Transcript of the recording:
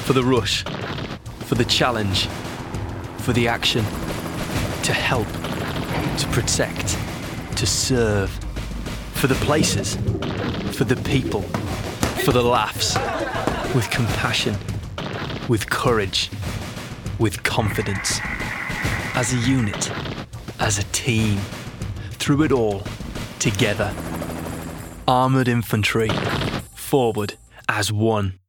For the rush, for the challenge, for the action. To help, to protect, to serve. For the places, for the people, for the laughs. With compassion, with courage, with confidence. As a unit, as a team. Through it all, together. Armoured infantry, forward as one.